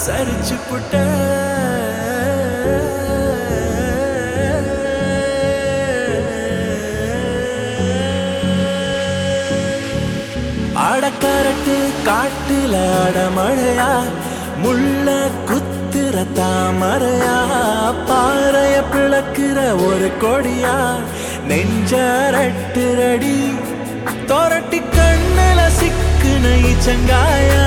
சரிச்சு புட்ட அடக்கரட்டு காட்டுல அடமழையா முள்ள குத்துற தாமரையா பாறைய பிளக்குற ஒரு கொடியா நெஞ்சரட்டுரடி தோரட்டி கண்ணுல சிக்குன இச்சங்காயா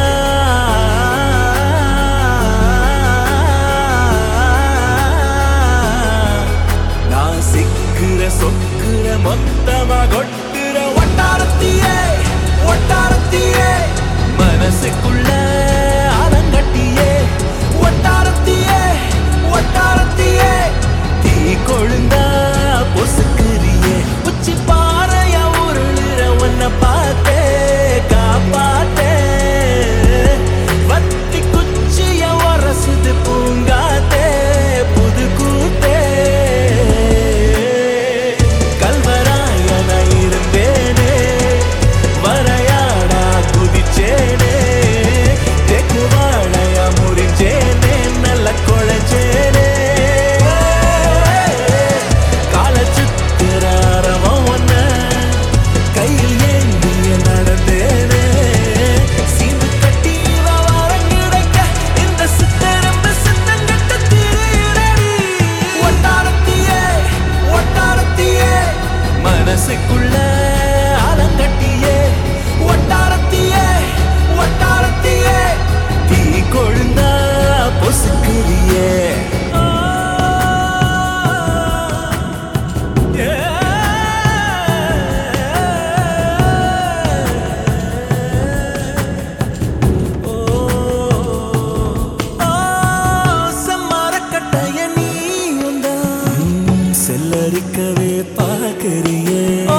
நான் சிக்குற சொக்குற மொத்தமா கொட்டுற ஒட்டாரத்தியே ஒட்டாரத்தியே மனசுக்குள்ள ஆலங்கட்டியே ஒட்டாரத்தியே ஒட்டாரத்தியே தீ கொழுந்தா பொசுக்குறியே உச்சி பாறைய உருளுற உன்னை பார்த்தே காப்பாத்தே வத்தி குச்சிய உரசுது பூங்காத்தே புது கூத்தே கல்வராயன இருந்தேனே வரையாடா குதிச்சேனே தெக்கு வாழையா முறிஞ்சேனே நல்ல குழஞ்சேனே கால சுத்துற அரவம் ஒன்ன கையில் ஏந்திய நடந்தேனே சீந்து கட்டி வாரம் கிடைக்க இந்த சித்தரம்பு சித்தங்கட்ட திரியுறடி ஒட்டாரத்தியே ஒட்டாரத்தியே மனசுக்குள்ள ஆலங்கட்டியே ஒட்டாரத்தியே ஒட்டாரத்தியே தீ கொழுந்தா பொசுக்குறியே செல்லரிக்கவே பார்க்கறியே